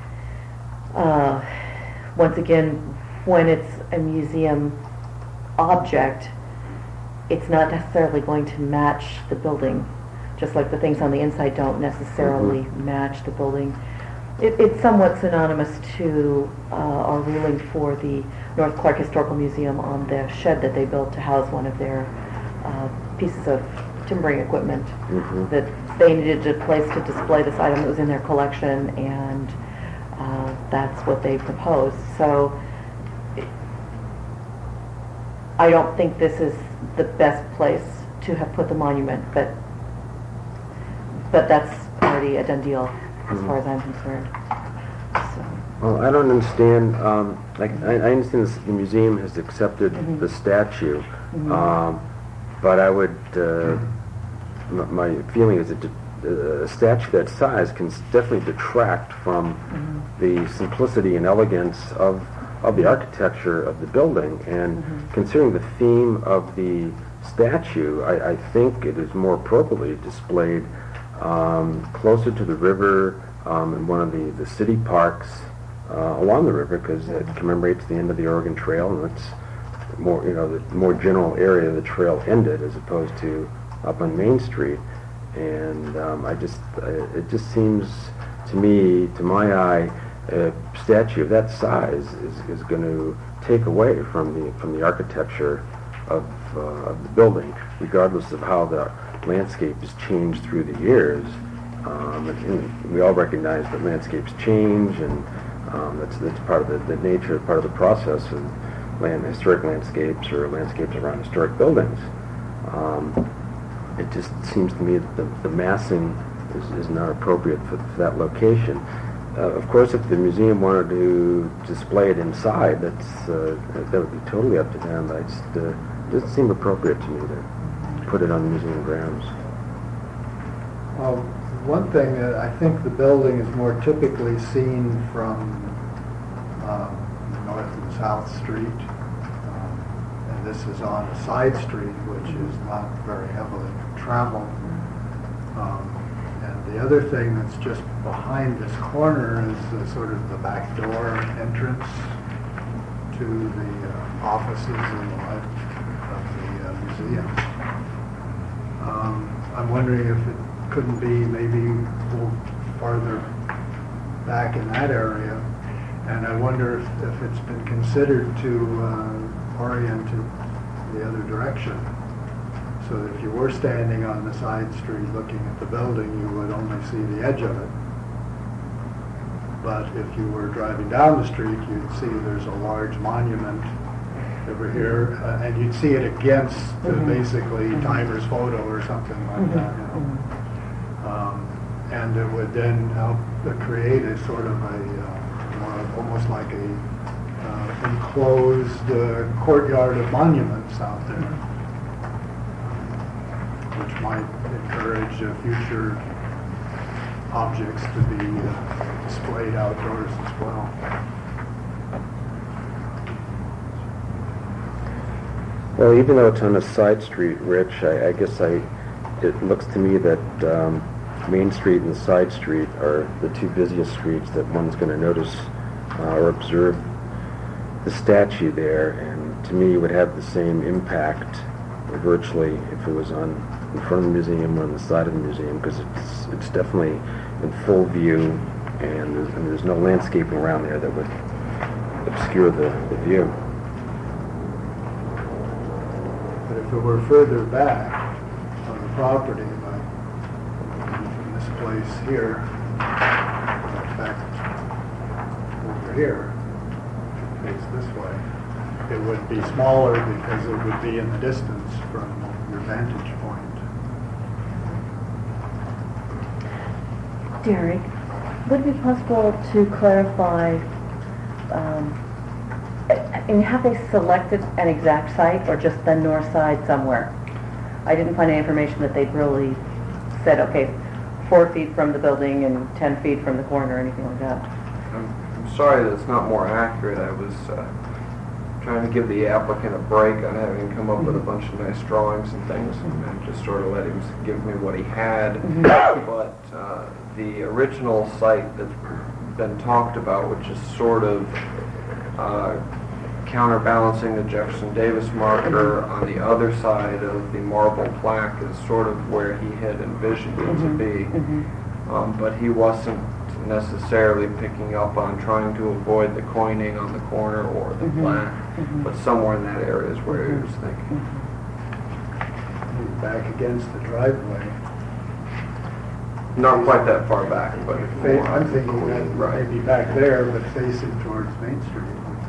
once again, when it's a museum object, it's not necessarily going to match the building, just like the things on the inside don't necessarily match the building. It's somewhat synonymous to our ruling for the North Clark Historical Museum on the shed that they built to house one of their pieces of timbering equipment, that they needed a place to display this item that was in their collection, and that's what they proposed. So I don't think this is the best place to have put the monument, but that's already a done deal as far as I'm concerned. So.
Well, I don't understand. I understand the museum has accepted the statue, but I would. My feeling is that a statue that size can definitely detract from the simplicity and elegance of the architecture of the building. And considering the theme of the statue, I think it is more appropriately displayed closer to the river in one of the city parks along the river, because it commemorates the end of the Oregon Trail, and it's more, the more general area the trail ended as opposed to up on Main Street. And it just seems to me, to my eye, a statue of that size is going to take away from the architecture of the building, regardless of how the landscape has changed through the years. And we all recognize that landscapes change, and that's part of the nature, part of the process of historic landscapes or landscapes around historic buildings. It just seems to me that the massing is not appropriate for that location. Of course, if the museum wanted to display it inside, that would be totally up to them. But it doesn't seem appropriate to me to put it on the museum grounds.
Well, one thing, I think the building is more typically seen from North and South Street. And this is on a side street, which is not very heavily traveled. And the other thing that's just behind this corner is sort of the back door entrance to the offices and the like of the museum. I'm wondering if it couldn't be maybe a little farther back in that area. And I wonder if it's been considered to orient it the other direction. So that if you were standing on the side street looking at the building, you would only see the edge of it. But if you were driving down the street, you'd see there's a large monument over here, and you'd see it against basically Timer's photo or something like that. You know? And it would then help to create a sort of almost like a enclosed courtyard of monuments out there, which might encourage future objects to be displayed outdoors as well.
Well, even though it's on a side street, Rich, I guess it looks to me that Main Street and side street are the two busiest streets that one's going to notice or observe the statue there, and to me it would have the same impact virtually if it was in front of the museum or on the side of the museum, because it's definitely in full view, and there's no landscaping around there that would obscure the view.
But if it were further back on the property, like from this place here, in fact, over here, face this way, it would be smaller because it would be in the distance from your vantage point.
Derek, would it be possible to clarify, and have they selected an exact site or just the north side somewhere? I didn't find any information that they'd really said, okay, 4 feet from the building and 10 feet from the corner or anything like that.
I'm sorry that it's not more accurate. I was trying to give the applicant a break on having come up with a bunch of nice drawings and things, and just sort of let him give me what he had. But the original site that's been talked about, which is sort of counterbalancing the Jefferson Davis marker on the other side of the marble plaque, is sort of where he had envisioned it to be. But he wasn't necessarily picking up on trying to avoid the coining on the corner or the plaque, but somewhere in that area is where he was thinking.
Back against the driveway.
Not quite that far back, but
I'm thinking that maybe back there, but facing towards Main Street.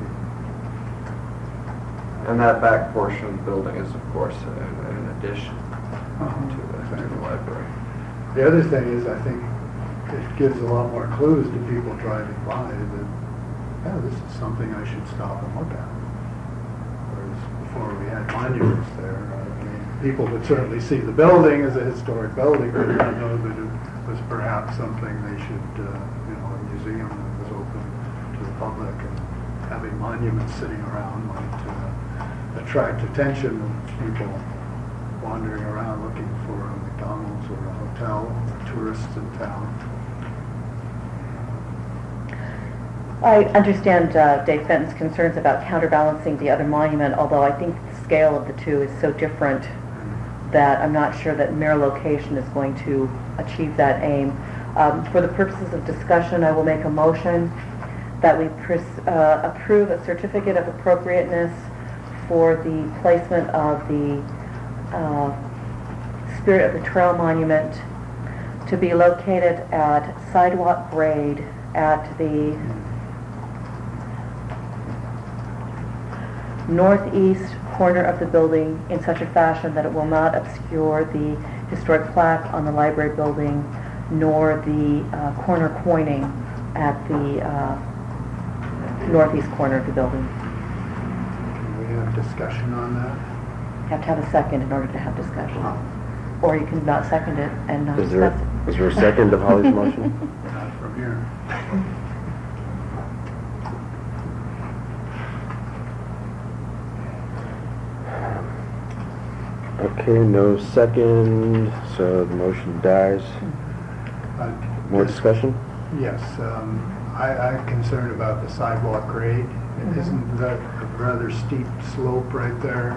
And that back portion of the building is, of course, an addition to the library.
The other thing is, I think it gives a lot more clues to people driving by that, yeah, this is something I should stop and look at. Whereas before we had monuments there, I mean, people would certainly see the building as a historic building, but not know that it was perhaps something they should, a museum that was open to the public, and having monuments sitting around might attract attention of people wandering around looking for a McDonald's or a hotel, or tourists in town.
I understand Dave Fenton's concerns about counterbalancing the other monument, although I think the scale of the two is so different that I'm not sure that mere location is going to achieve that aim. For the purposes of discussion, I will make a motion that we approve a certificate of appropriateness for the placement of the Spirit of the Trail Monument to be located at sidewalk grade at the northeast corner of the building in such a fashion that it will not obscure the historic plaque on the library building nor the corner coining at the northeast corner of the building.
Can we have discussion on that?
You have to have a second in order to have discussion. Or you can not second it and not
Is there,
discuss it.
is there a second of Holly's motion?
Not from here.
Okay, no second, so the motion dies. More discussion?
Yes, I'm concerned about the sidewalk grade. Isn't that a rather steep slope right there?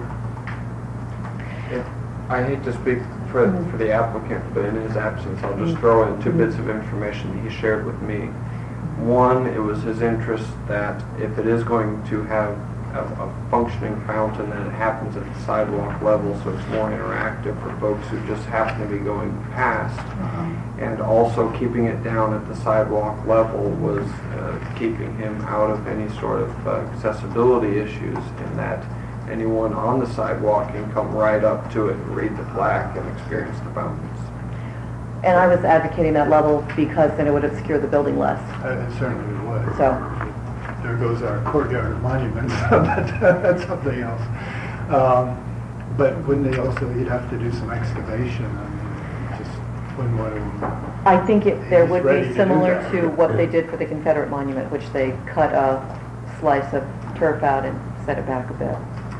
I hate to speak for the applicant, but in his absence, I'll just throw in 2 bits of information that he shared with me. One, it was his interest that if it is going to have a functioning fountain, that it happens at the sidewalk level, so it's more interactive for folks who just happen to be going past. And also keeping it down at the sidewalk level was keeping him out of any sort of accessibility issues, in that anyone on the sidewalk can come right up to it and read the plaque and experience the fountains.
And I was advocating that level because then it would obscure the building less.
It certainly would.
So,
There goes our courtyard of monuments, but that's something else. But wouldn't they also, you'd have to do some excavation, I mean, just wouldn't want to...
I think there would
ready
be
to do
similar
that.
to what they did for the Confederate monument, which they cut a slice of turf out and set it back a bit.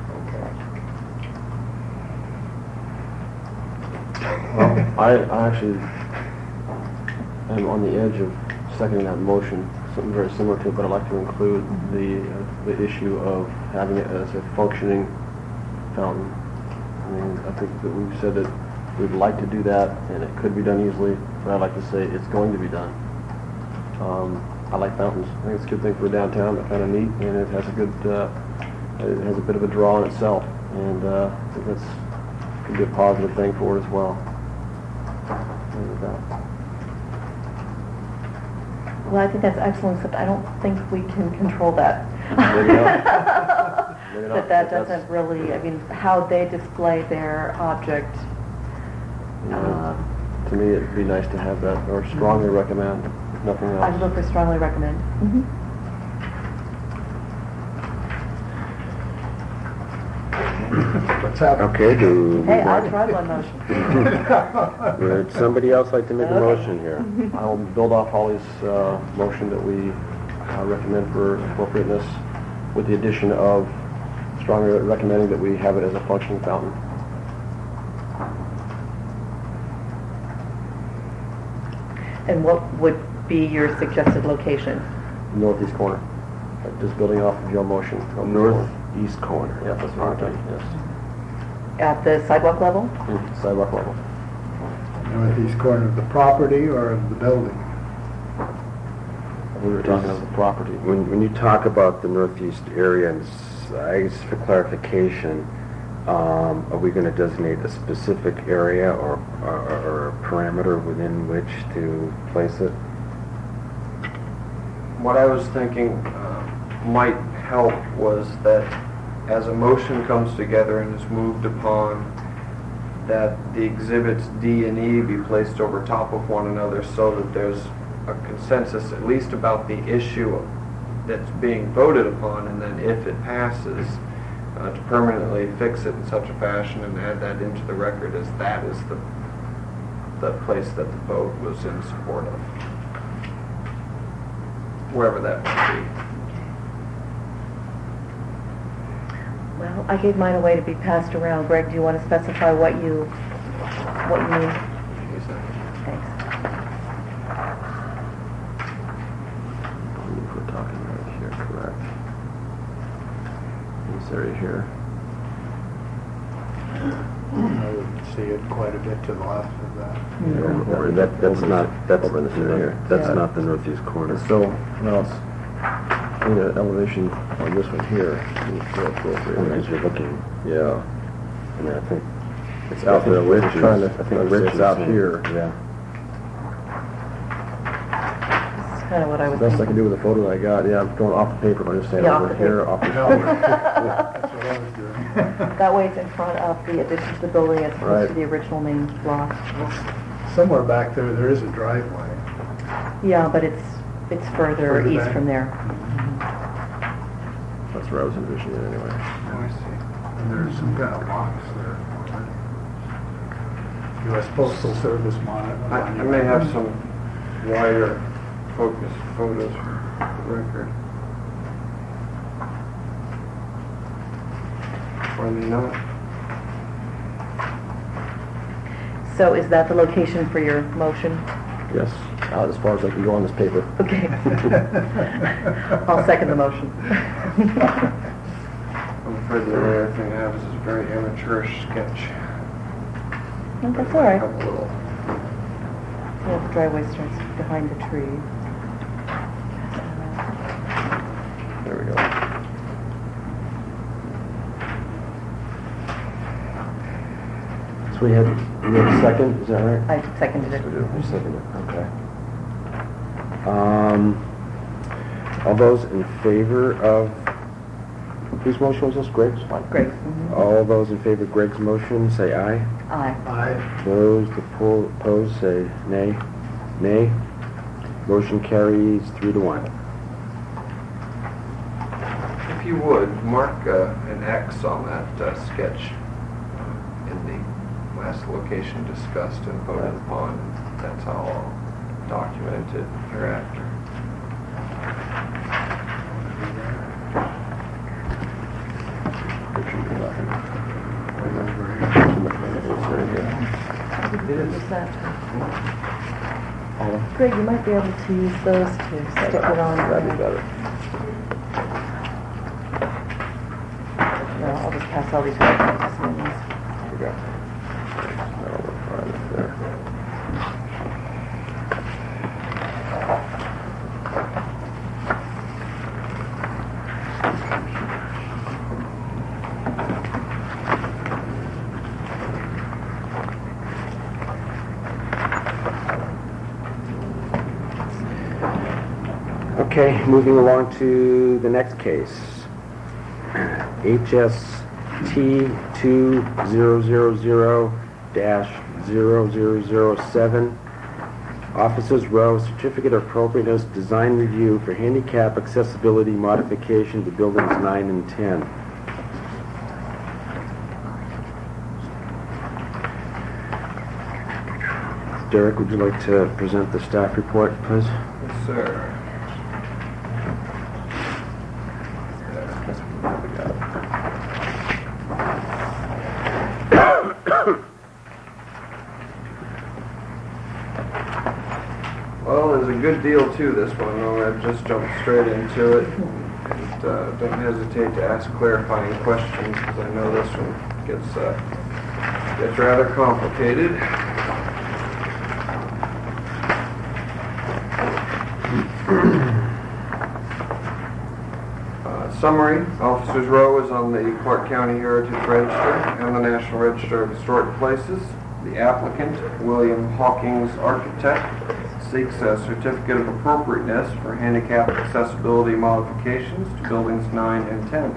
I actually am on the edge of seconding that motion, something very similar to it, but I'd like to include the issue of having it as a functioning fountain. I mean, I think that we've said that we'd like to do that, and it could be done easily, but I'd like to say it's going to be done. I like fountains. I think it's a good thing for downtown. They're kind of neat, and it has a good, it has a bit of a draw in itself, and I think that's could be a positive thing for it as well.
Well, I think that's excellent, except I don't think we can control that.
Maybe not. Maybe not,
That
but
doesn't really, I mean, how they display their object.
To me, it'd be nice to have that, or strongly recommend, if nothing else.
I'd look for strongly recommend.
What's happening?
Okay,
Hey, I tried one motion.
would somebody else like to make a
Okay.
motion here?
I'll build off Holly's motion that we recommend for appropriateness, with the addition of strongly recommending that we have it as a functioning fountain.
And what would be your suggested location?
Northeast corner. Just building off of your motion.
Northeast corner.
Yeah, that's what I'm thinking, yes.
At the sidewalk level?
Sidewalk level.
Northeast corner of the property or of the building?
We were talking about the property.
When you talk about the northeast area, and I guess for clarification, are we going to designate a specific area or a parameter within which to place it?
What I was thinking might help was that as a motion comes together and is moved upon, that the exhibits D and E be placed over top of one another so that there's a consensus at least about the issue that's being voted upon, and then if it passes, to permanently fix it in such a fashion and add that into the record as that is the place that the vote was in support of. Wherever that might be.
Well, I gave mine away to be passed around. Greg, do you want to specify what you mean? Thanks.
If we're talking right here, correct? This area here.
I would see it quite a bit to the left of that.
That's
over in this area.
That's
Yeah.
not the northeast corner.
So, well, it's in the elevation on this one here.
As you're looking,
Yeah.
I mean, I think
It's out there. We're trying to, I think
Rich
it's
is
out
saying-
here.
Yeah.
That's kind of what I was
Best I can
thinking.
do with the photo that I got. Yeah, I'm going off the paper, but I'm just saying
Yeah,
over
off the
here,
paper.
off the
That's what I was doing.
That way it's in front of the addition to the building as opposed
Right.
to the original main block.
somewhere back there, there is a driveway.
Yeah, but it's further
Further
east
back?
from there.
That's where I was envisioning it anyway.
I see.
And there's some kind of box there. U.S. Postal Service monitor.
I may have some wider focused photos for the record. Or may not.
So is that the location for your motion?
Yes, out as far as I can go on this paper.
Okay. I'll second the motion.
I'm afraid the only other thing I have is this very amateurish sketch.
No, that's all right.
A little.
Yeah, the driveway starts behind the tree.
There we go. So we had a second, is that right?
I seconded it.
We do. You seconded it, okay. All those in favor of, whose motion was this, Greg's?
Great.
All those in favor of Greg's motion, say aye.
Aye.
Aye.
Those opposed, say nay. Nay. Motion carries 3-1.
If you would, mark an X on that sketch in the last location discussed and voted upon. That's how I'll document it hereafter.
What's that? Greg, you might be able to use those to stick it on.
That'd be better.
No, I'll just pass all these around to someone else.
Okay. That'll work fine up there. Okay, moving along to the next case. HST 2000-0007, Officers Row, Certificate of Appropriateness Design Review for Handicap Accessibility Modification to Buildings 9 and 10. Derek, would you like to present the staff report, please?
Yes, sir. Well, there's a good deal to this one, though. I've just jumped straight into it. And, don't hesitate to ask clarifying questions, because I know this one gets rather complicated. Summary, Officers Row is on the Clark County Heritage Register and the National Register of Historic Places. The applicant, William Hawkins Architect, seeks a certificate of appropriateness for handicap accessibility modifications to buildings 9 and 10.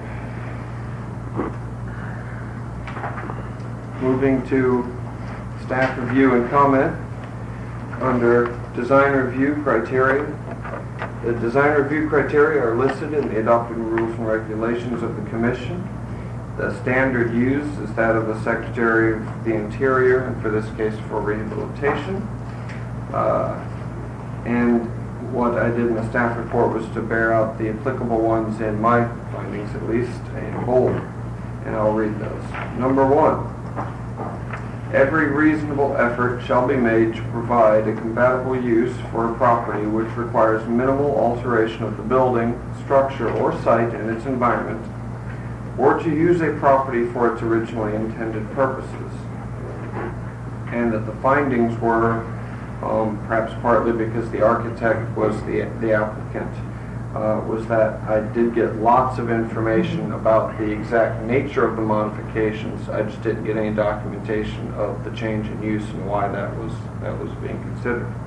Moving to staff review and comment under design review criteria. The design review criteria are listed in the adopted rules and regulations of the Commission. The standard used is that of the Secretary of the Interior, and for this case for rehabilitation. And what I did in the staff report was to bear out the applicable ones in my findings, at least, in bold. And I'll read those. Number 1. Every reasonable effort shall be made to provide a compatible use for a property which requires minimal alteration of the building, structure, or site in its environment, or to use a property for its originally intended purposes. And that the findings were, perhaps partly because the architect was the applicant, was that I did get lots of information about the exact nature of the modifications. I just didn't get any documentation of the change in use and why that was being considered.